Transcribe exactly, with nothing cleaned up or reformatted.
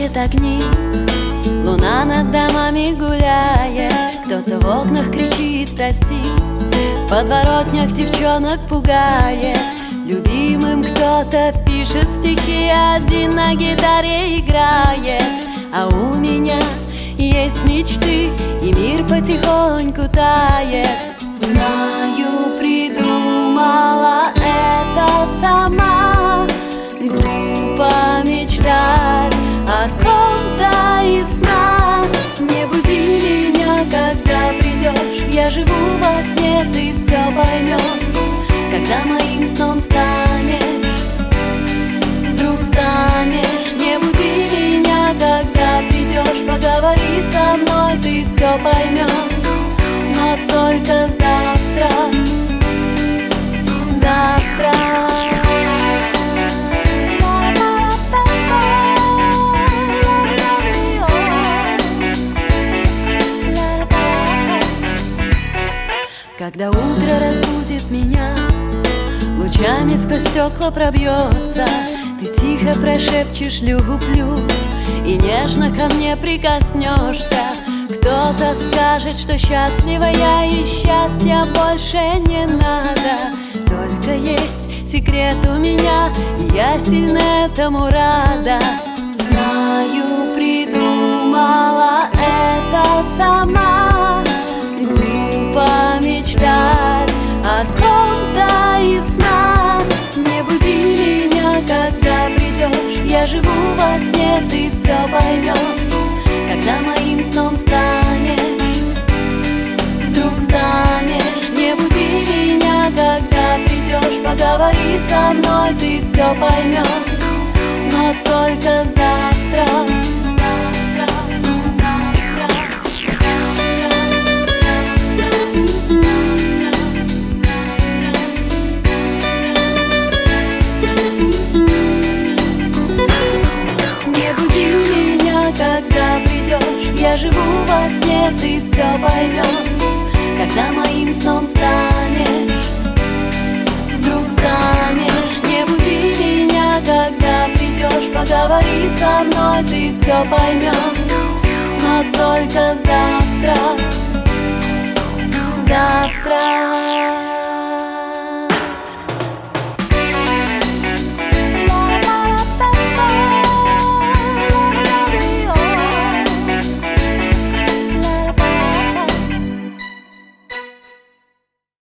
мерцают огни, луна над домами гуляет, кто-то в окнах кричит «прости», в подворотнях девчонок пугает. Любимым кто-то пишет стихи, один на гитаре играет. А у меня есть мечты, и мир потихоньку тает. Знаю, придумала это сама. Глупо мечтать о ком-то из сна. Не буди меня, когда придешь, я живу во сне, ты все поймешь. Когда моим сном станешь, вдруг станешь. Не буди меня, когда придешь, поговори со мной, ты все поймешь. Но только завтра, завтра. Когда утро разбудит меня, лучами сквозь стекла пробьется, ты тихо прошепчешь «люблю» и нежно ко мне прикоснешься. Кто-то скажет, что счастлива я, и счастья больше не надо. Только есть секрет у меня, и я сильно этому рада. Знаю, придумала это сама. Глупо мечтать о ком-то из сна. Не буди меня, когда придешь, я живу во сне, ты все поймешь. Когда моим сном станешь, вдруг станешь. Не буди меня, когда придешь, поговори со мной, ты все поймешь. Но только завтра, завтра, завтра, не буди меня, когда придешь, я живу во сне, ты все поймешь. Когда моим сном станешь, вдруг станешь. Не буди меня, когда придешь, поговори со мной, ты все поймешь. Но только завтра, завтра.